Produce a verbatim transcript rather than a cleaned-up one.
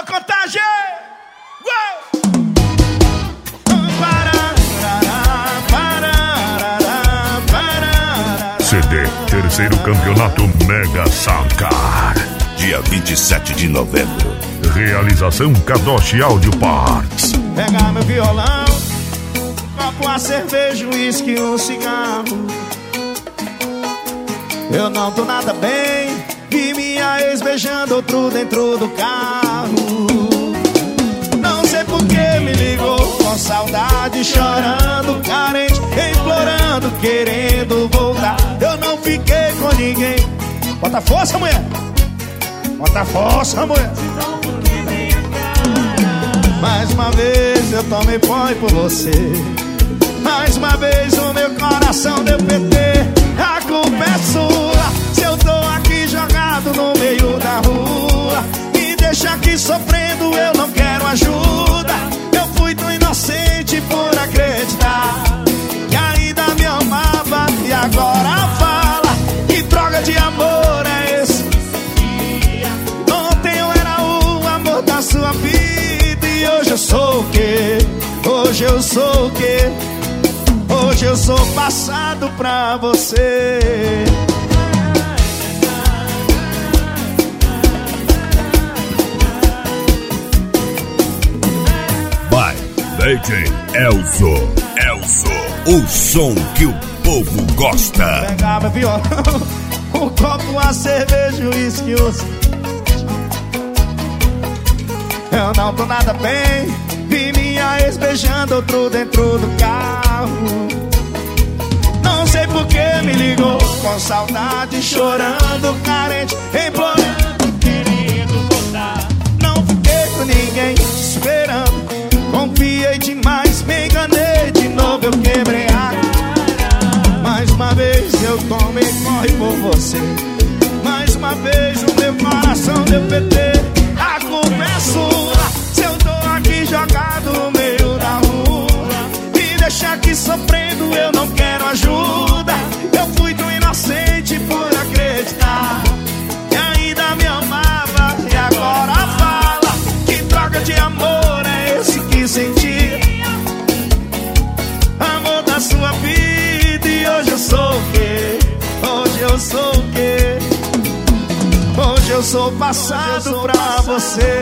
Contagem! Uou! C D Terceiro Campeonato Mega Sacar, dia vinte e sete de novembro. Realização Kadoshi Audio Parts. Pegar meu violão, copo, a cerveja, um uísque, um cigarro. Eu não tô nada bem, vi minha ex beijando outro dentro do carro. Não sei por que me ligou, com saudade, chorando, carente, implorando, querendo voltar. Eu não fiquei com ninguém. Bota força, mulher. Bota força, mulher. Mais uma vez eu tomei pó por você. Mais uma vez o meu coração deu P T. A culpa é sua, se eu tô aqui jogado no meio da rua. Me deixa aqui sofrendo, eu não quero ajuda. Eu fui tão inocente por acreditar que ainda me amava. E agora fala, que droga de amor é esse? Ontem eu era o amor da sua vida, e hoje eu sou o quê? Hoje eu sou o quê? Hoje eu sou passado pra você. Vai, D J Elzo. Elzo, o som que o povo gosta. Pegava violão, o copo, a cerveja, o uísque, o... Eu não tô nada bem, vi minha ex beijando outro dentro do carro. Não sei por que me ligou, com saudade, chorando, carente, implorando, querendo voltar. Não fiquei com ninguém, esperando, confiei demais, me enganei de novo, eu quebrei a cara. Mais uma vez eu tomei corre por você. Mais uma vez o meu coração deu P T. A culpa é sua, se eu tô aqui jogado no meio da rua. Me deixa aqui sofrendo, eu não quero ajuda. Eu fui tão inocente por acreditar que ainda me amava. E agora fala, que droga de amor é esse que senti? Amor da sua vida, e hoje eu sou o quê? Hoje eu sou o quê? Hoje eu sou passado pra você.